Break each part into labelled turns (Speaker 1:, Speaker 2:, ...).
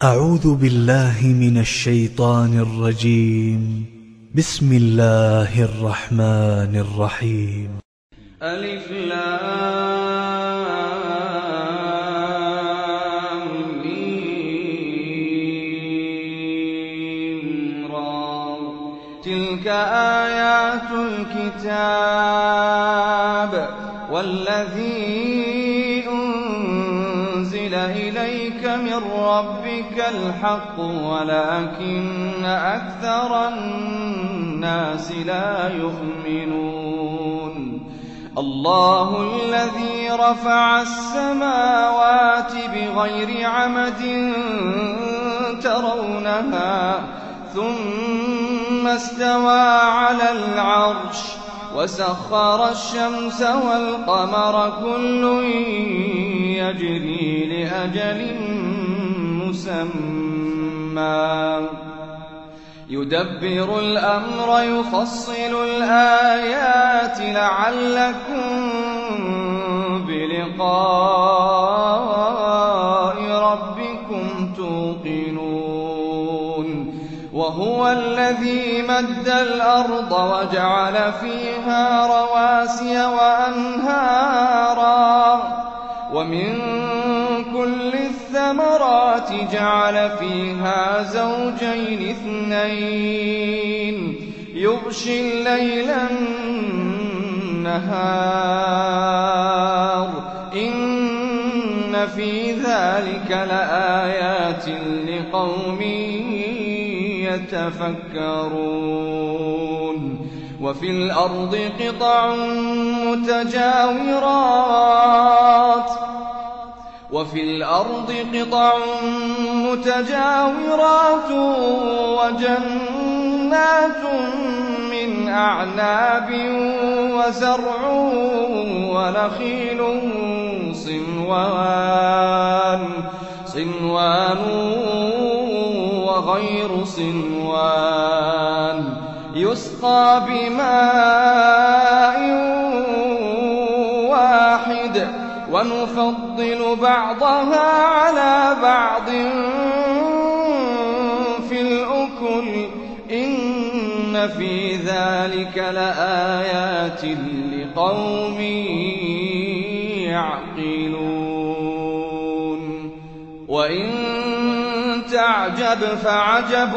Speaker 1: أعوذ بالله من الشيطان الرجيم. بسم الله الرحمن الرحيم.
Speaker 2: ألف لام ميم را. تلك آيات الكتاب والذي أنزل إليك من ربك الحق ولكن أكثر الناس لا يؤمنون. الله الذي رفع السماوات بغير عمد ترونها ثم استوى على العرش وسخر الشمس والقمر كل يجري لأجل مسمى يدبر الأمر يفصل الآيات لعلكم بلقاء ربكم توقنون. وهو الذي مد الأرض وجعل فيها رواسي وأنهارا ومن كل الثمرات جعل فيها زوجين اثنين يغشي الليل النهار إن في ذلك لآيات لقوم يتفكرون. وفي الأرض قطع متجاورات وجنات من أعناب وزرع ونخيل صنوان وغير صنوان يسقى بماء واحد ونفضل بعضها على بعض في الأكل إن في ذلك لآيات لقوم يعقلون. وإن تعجب فعجب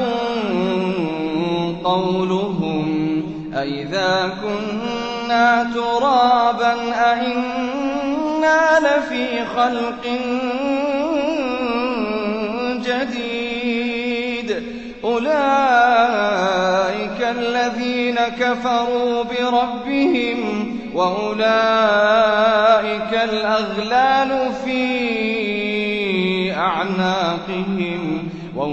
Speaker 2: قولهم أئذا كنا ترابا أئنا لفي خلق جديد أولئك الذين كفروا بربهم وأولئك الأغلال في أعناقهم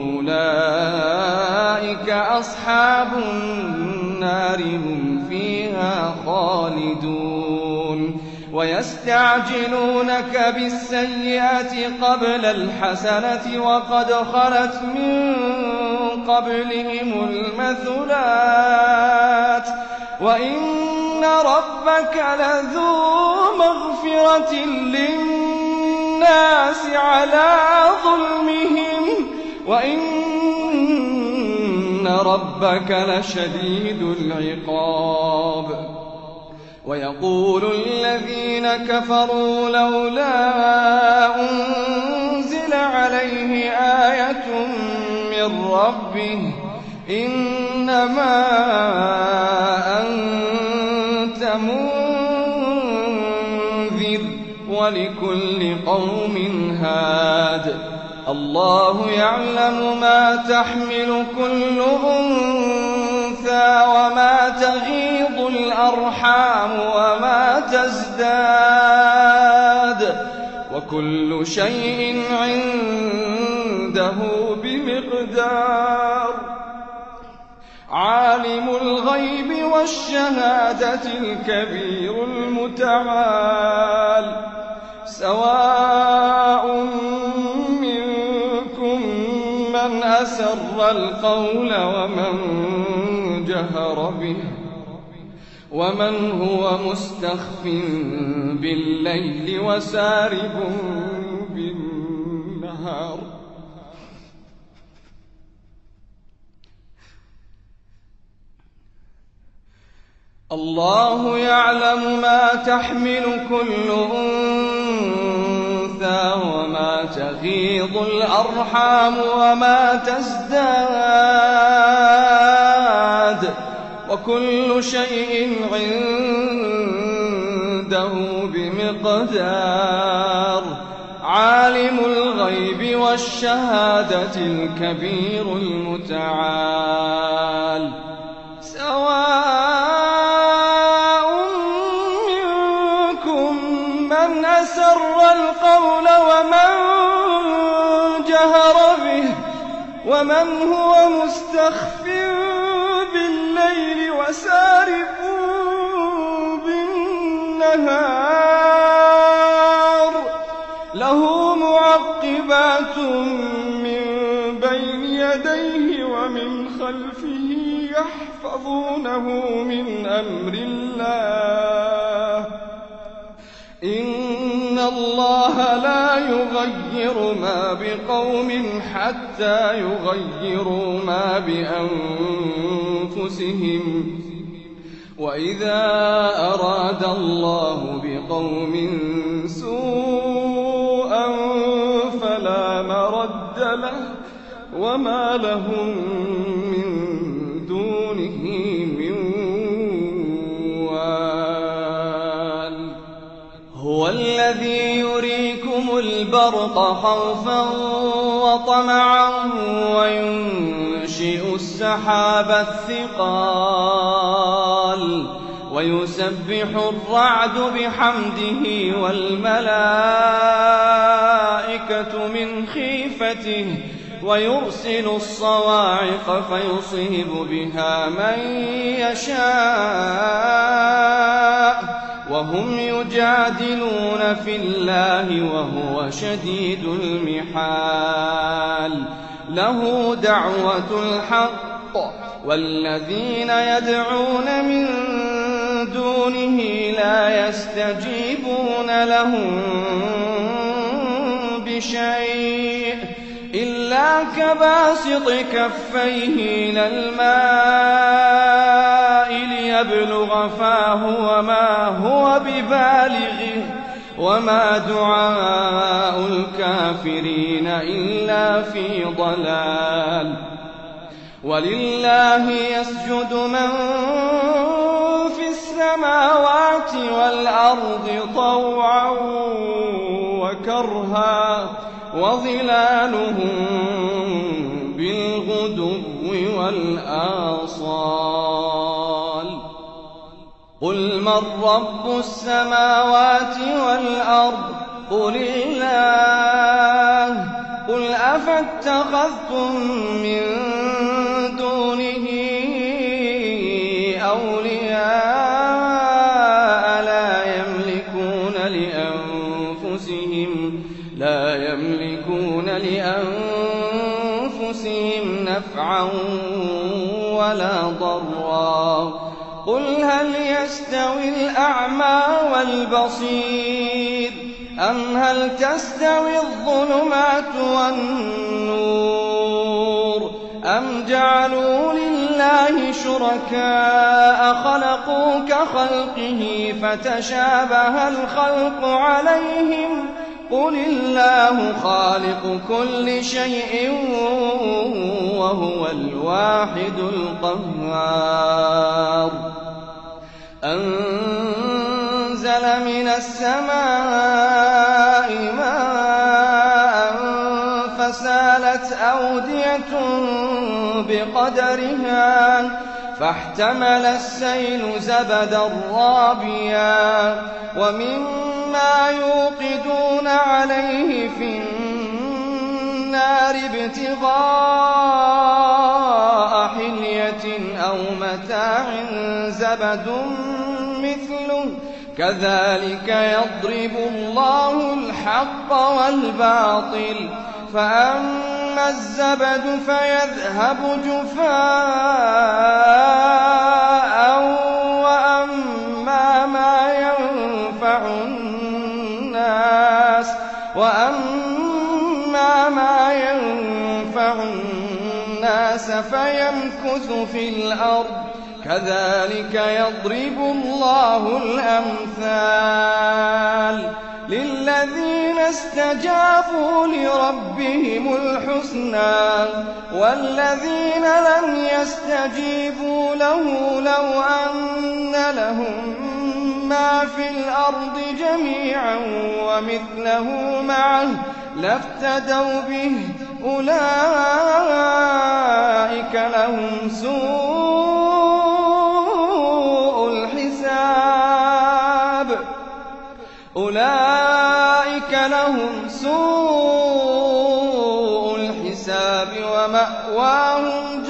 Speaker 2: وأولئك أصحاب النار هم فيها خالدون. ويستعجلونك بالسيئة قبل الحسنة وقد خلت من قبلهم المثلات وإن ربك لذو مغفرة للناس على ظلمهم وإن ربك لشديد العقاب. ويقول الذين كفروا لولا أنزل عليه آية من ربه إنما أنت منذر ولكل قوم هاد. الله يعلم ما تحمل كل أنثى وما تغيض الأرحام وما تزداد وكل شيء عنده بمقدار. عالم الغيب والشهادة الكبير المتعال سواء منكم من أسر القول ومن جهر به ومن هو مستخف بالليل وسارب بالنهار الله يعلم ما تحمل كل أنثى وما تغيض الأرحام وما تزداد وكل شيء عنده بمقدار. عالم الغيب والشهادة الكبير المتعال. سواء منكم من أسر القول ومن جهر به ومن هو مستخف بالليل وسارب بالنهار. له معقبات من بين يديه ومن خلفه يحفظونه من أمر الله. إن الله لا يغير ما بقوم حتى يغيروا ما بأنفسهم. وإذا أراد الله بقوم سوءا فلا مرد له وما لهم من دونه من وال. هو الذي يريكم البرق خوفا وطمعا وينشئ السحاب الثقال ويسبح الرعد بحمده والملائكة من خيفته ويرسل الصواعق فيصيب بها من يشاء وهم يجادلون في الله وهو شديد المحال. له دعوة الحق والذين يدعون من دونه لا يستجيبون لهم بشيء إلا كباسط كفيه إلى الماء ليبلغ فاه وما هو ببالغه وما دعاء الكافرين إلا في ضلال. ولله يسجد من في السماوات والأرض طوعا وكرها وظلالهم بالغدو والآصال. قل من رب السماوات والأرض قل الله. قل أفاتخذتم من دونه أولياء لا يملكون لأنفسهم نفعا ولا ضرا. قل هل يستوي الأعمى والبصير أم هل تستوي الظلمات والنور أم جعلوا لله شركاء خلقوا كخلقه فتشابه الخلق عليهم قل الله خالق كل شيء وهو الواحد القهار. أنزل من السماء ماء فسالت أودية بقدرها فاحتمل السيل زبدا رابيا ومما يوقدون عليه في النار ابتغاء حلية أو متاع زبد مثله كذلك يضرب الله الحق والباطل فأما الزبد فيذهب جفاء وأما ما ينفع الناس فيمكث في الأرض كذلك يضرب الله الأمثال للذين استجابوا لربهم الحسنى والذين لم يستجيبوا له لو أن لهم ما في الأرض جميعا ومثله معه لافتدوا به أولئك لهم سوء الحساب ومأواهم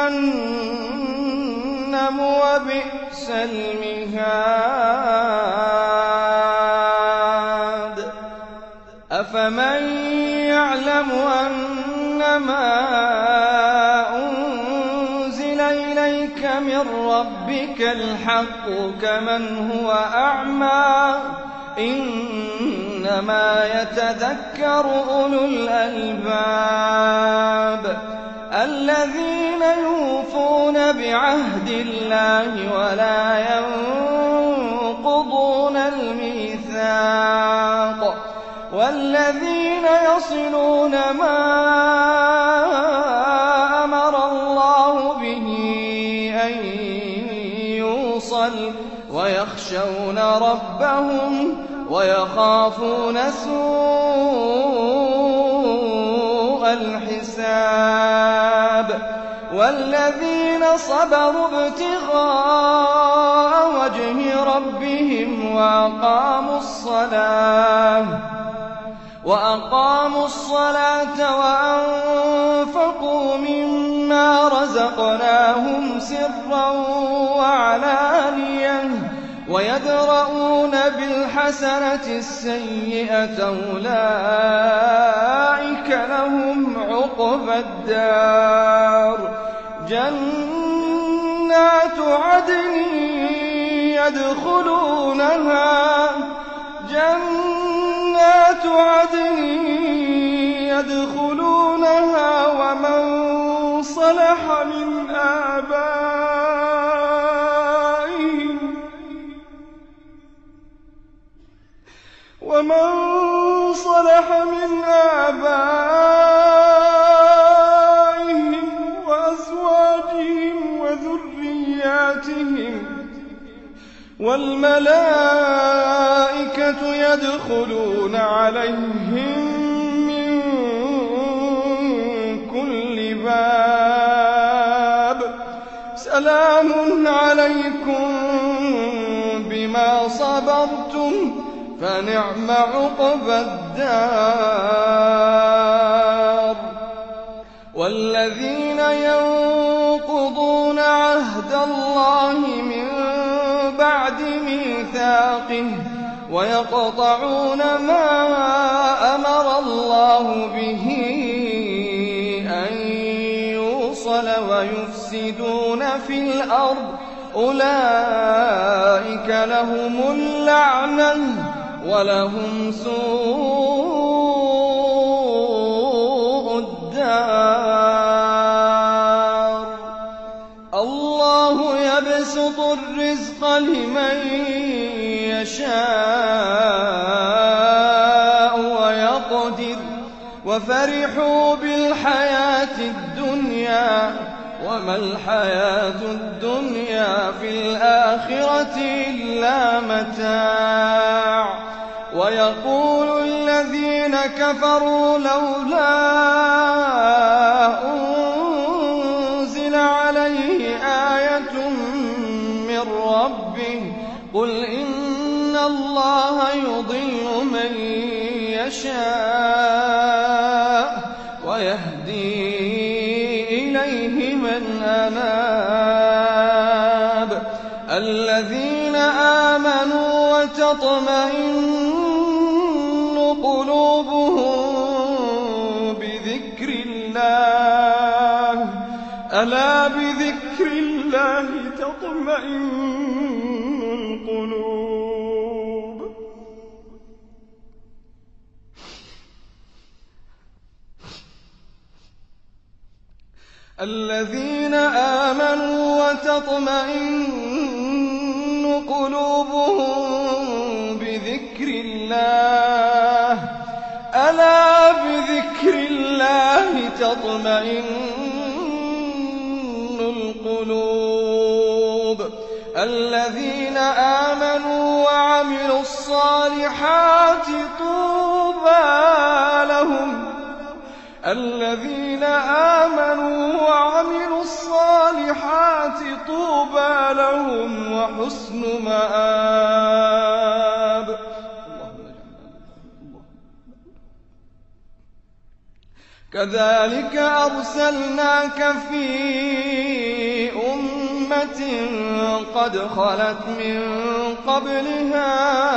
Speaker 2: جهنم وبئس المهاد أفمن يعلم أنما أنزل إليك من ربك الحق كمن هو أعمى إنما يتذكر أولو الألباب الذين يوفون بعهد الله ولا ينقضون الميثاق والذين يصلون ما أمر الله به أن يوصل ويخشون ربهم ويخافون سوء الحساب والذين صبروا ابتغاء وجه ربهم وأقاموا الصلاة وأنفقوا مما رزقناهم سرا وعلانية ويدرؤون بالحسنة السيئة أولئك لهم عقبى الدار جنات عدن يدخلونها ومن صلح من آبائهم وأزواجهم وذرياتهم والملائكة يدخلون عليهم من كل باب سلام عليكم بما صبرتم فنعم عقبى الدار والذين ينقضون عهد الله من بعد ميثاقه ويقطعون ما أمر الله به أن يوصل ويفسدون في الأرض أولئك لهم اللعنة ولهم سوء الدار الله يبسط الرزق لمن يشاء ويقدر وفرحوا بالحياة الدنيا وما الحياة الدنيا في الآخرة إلا متاع ويقول الذين كفروا لولا أنزل عليه آية من ربه قل إن الله يضل من يشاء ويهدي إليه من أناب الذين آمنوا وتطمئن قلوبهم بذكر الله ألا بذكر الله تطمئن القلوب الذين آمنوا وتطمئن قلوبهم بذكر الله ألا بذكر الله تطمئن القلوب الذين آمنوا وعملوا الصالحات طوبى لهم الذين آمنوا وعملوا الصالحات طوبى لهم وحسن مآب. كذلك أرسلناك في أمة قد خلت من قبلها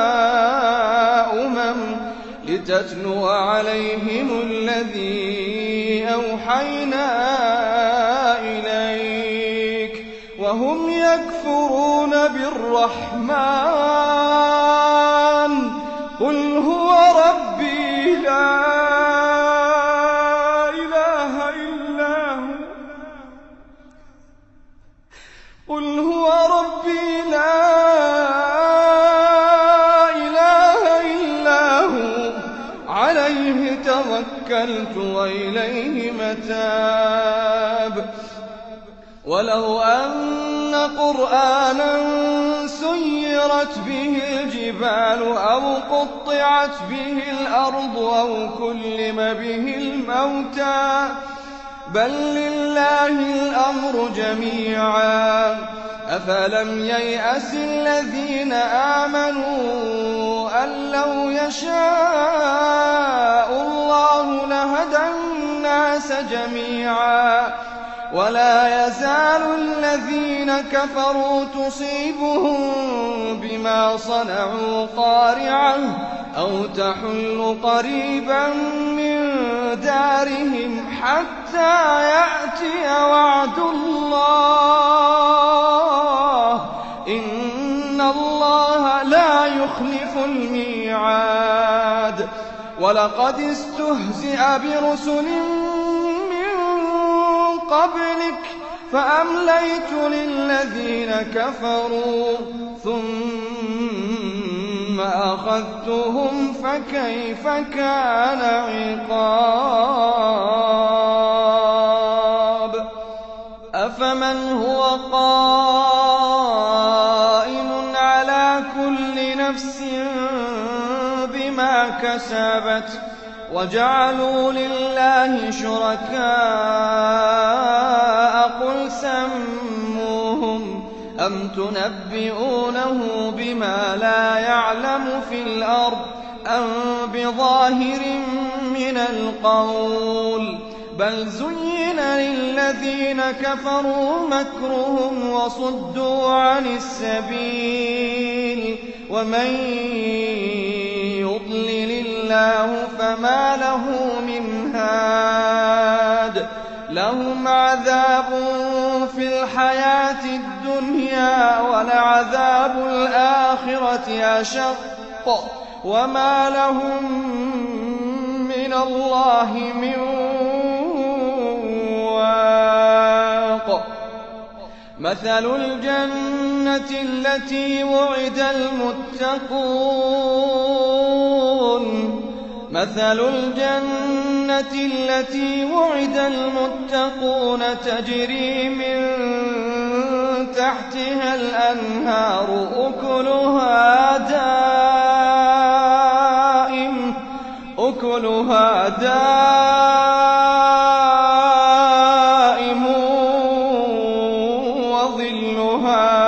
Speaker 2: لتتلو عليهم الذي أوحينا إليك وهم يكفرون بالرحمن قل هو ربي لا إله إلا هو قل هو ربي لا عليه توكلت وإليه متاب. ولو أن قرآنا سيرت به الجبال أو قطعت به الأرض أو كلم به الموتى بل لله الأمر جميعا أفلم ييأس الذين آمنوا أن لو يشاء الله لهدى الناس جميعا ولا يزال الذين كفروا تصيبهم بما صنعوا قارعة أو تحل قريبا من دارهم حتى يأتي وعد الله إن الله لا يخلف الميعاد. ولقد استهزئ برسل من قبلك فأمليت للذين كفروا ثم أخذتهم فكيف كان عقاب. أفمن هو قائم على كل نفس بما كسبت وجعلوا لله شركاء قل سموهم أم تنبئونه بما لا يعلم في الأرض أم بظاهر من القول بل زين للذين كفروا مكرهم وصدوا عن السبيل ومن يضلل الله فما له من هاد لهم عذاب في الحياة الدنيا ولعذاب الآخرة أشق وما لهم من الله من واق. مثل الجنة التي وعد المتقون تجري من تحتها الأنهار أكلها دائم وظلها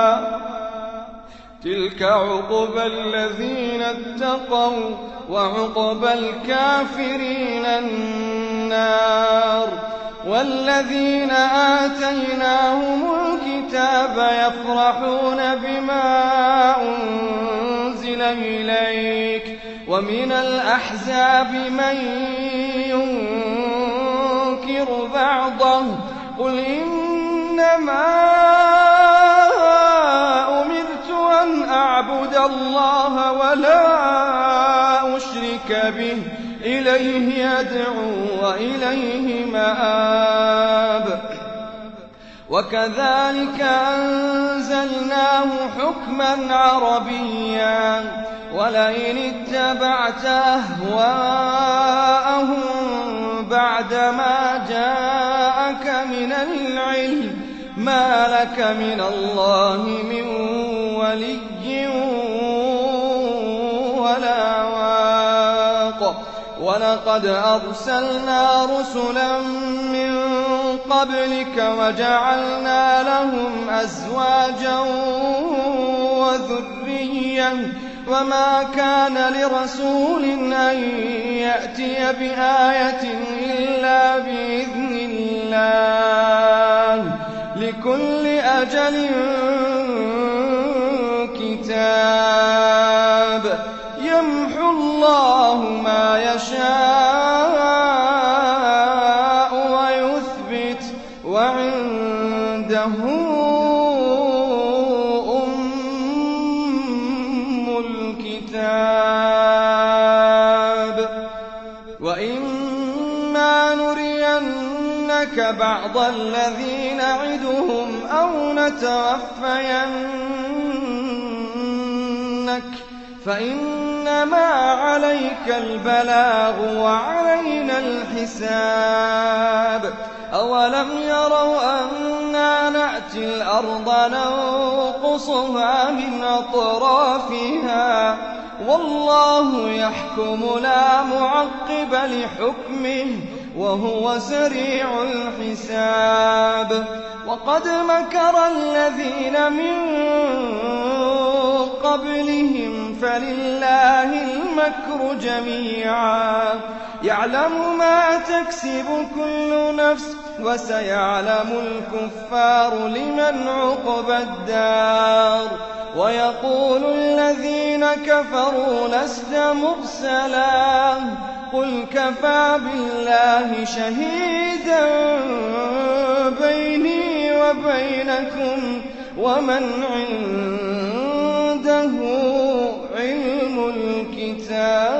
Speaker 2: تلك عقبى الذين اتقوا وعقبى الكافرين النار. والذين آتيناهم الكتاب يفرحون بما أنزل إليك ومن الأحزاب من ينكر بعضه قل إنما أمرت أن أعبد الله ولا أشرك به إليه أدعو وإليه مآب. وكذلك أنزلناه حكما عربيا ولئن اتبعت أهواءهم بعدما جاءك من العلم ما لك من الله من ولي ولا واق ولقد أرسلنا رسلا من قبلك وجعلنا لهم أزواجا وذرية وما كان لرسول أن يأتي بآية إلا بإذن الله لكل أجل كتاب يمحو الله ما يشاء ويثبت وعنده أم الكتاب وإما نرينك بعض الذي نعدهم أو نتوفينك فإنما عليك البلاغ وعلينا الحساب أولم يروا أنا نأتي الأرض ننقصها من أطرافها والله يحكم لا معقب لحكمه وهو سريع الحساب وقد مكر الذين من قبلهم فلله المكر جميعا يعلم ما تكسب كل نفس وسيعلم الكفار لمن عقبى الدار ويقول الذين كفروا لست مرسلا قل كفى بالله شهيدا بيني وبينكم ومن عنده علم الكتاب